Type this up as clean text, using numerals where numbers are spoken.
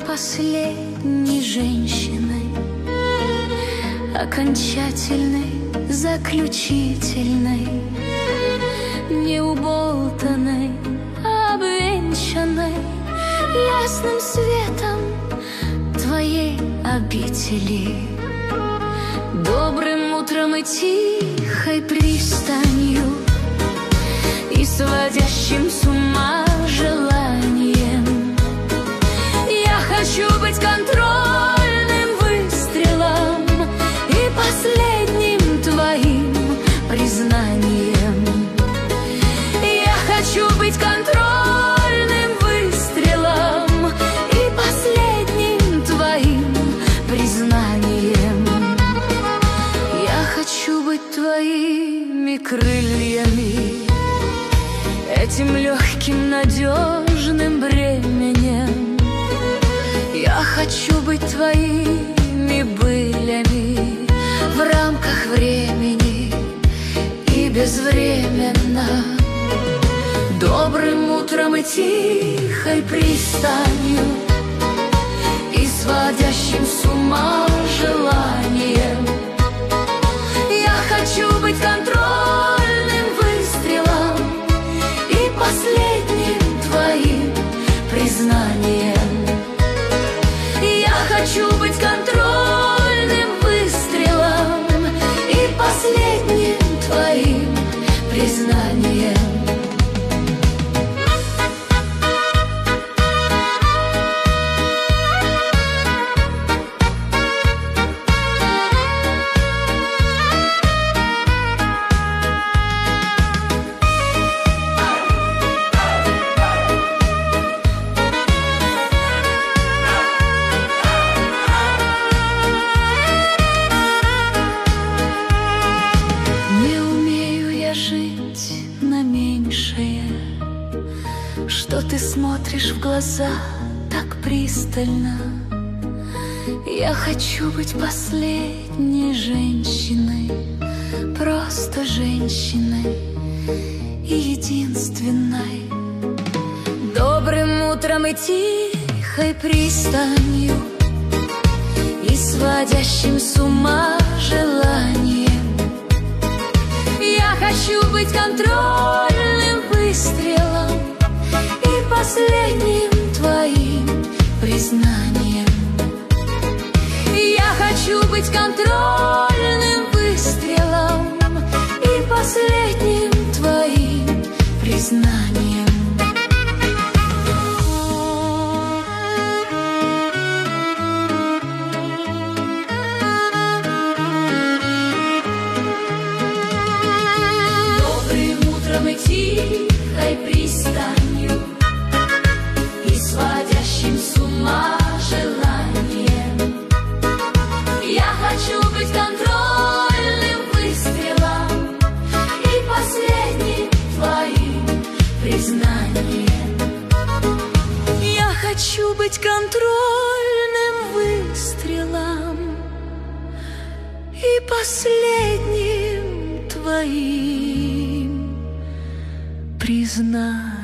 последней женщиной, окончательной, заключительной, неуболтанной, обвенчанной ясным светом твоей обители, добрым утром и тихой пристанью, и сводящим с ума желанием. Я хочу быть контрольным выстрелом и последним твоим признанием. Я хочу быть контрольным выстрелом и последним твоим признанием. Я хочу быть твоими крыльями, этим легким, надежным бременем. Я хочу быть твоими былями в рамках времени и безвременно, добрым утром и тихой пристанью, и сводящим с ума желанием. Я хочу быть контрольным выстрелом и последним твоим признанием. Я хочу быть контрольным выстрелом и последним твоим признанием. Что ты смотришь в глаза так пристально? Я хочу быть последней женщиной, просто женщиной и единственной, добрым утром и тихой пристанью, и сводящим с ума желанием. Я хочу быть контрольным выстрелом и последним твоим признанием. Я хочу быть контрольным выстрелом и последним твоим признанием. Добрым утром и тихой пристанью, и сводящим с ума желанием. Я хочу быть контрольным выстрелом и последним твоим признанием. Я хочу быть контрольным выстрелом и последним твоим признанием.